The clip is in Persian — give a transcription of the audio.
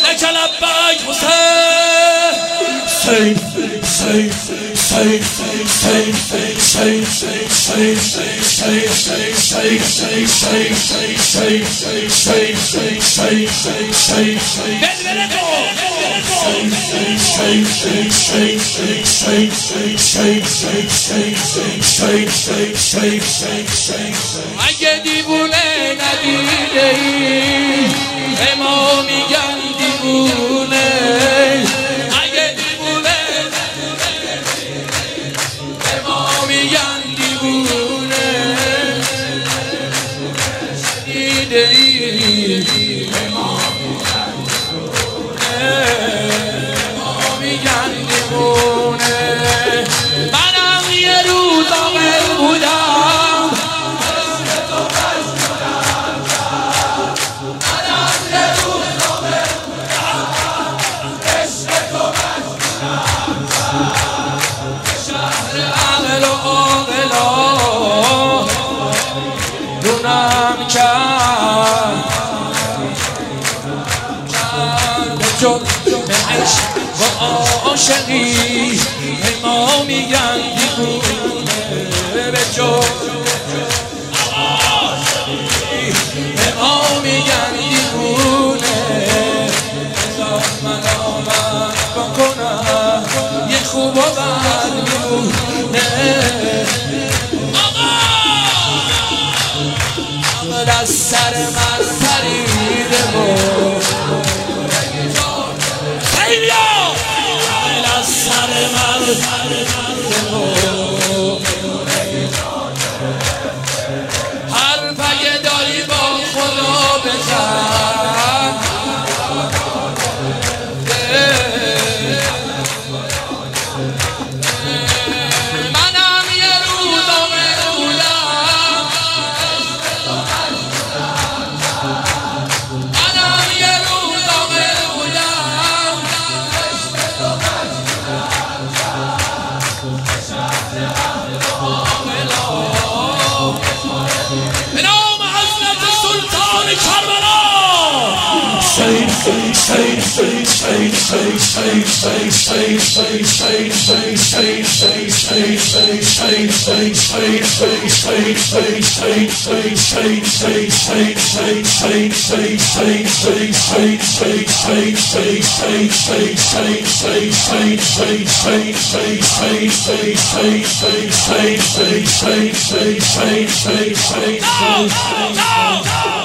لك لبیک حسین اگه دیوونه ندیده ای به ما میگن دیوونه اگه دیوونه به ما میگن دیوونه دیده ای به ما میگن دیوونه منم یه روز عاقل بودم عقل و عاقلا دونم کرد به جرم عشق و عاشقی به ما میگن دیوونه به جرم عاشقی به ما میگن دیوونه بذار ملامت بکنم یه خوب و بد میمونه عقل از سر من پریده بود خیلی عقل از سر من پریده بود حرفه داری با خدا بزن منم یه روز عاقل بودم منم یه روز عاقل بودم به نام حضرت سلطان کربلا No!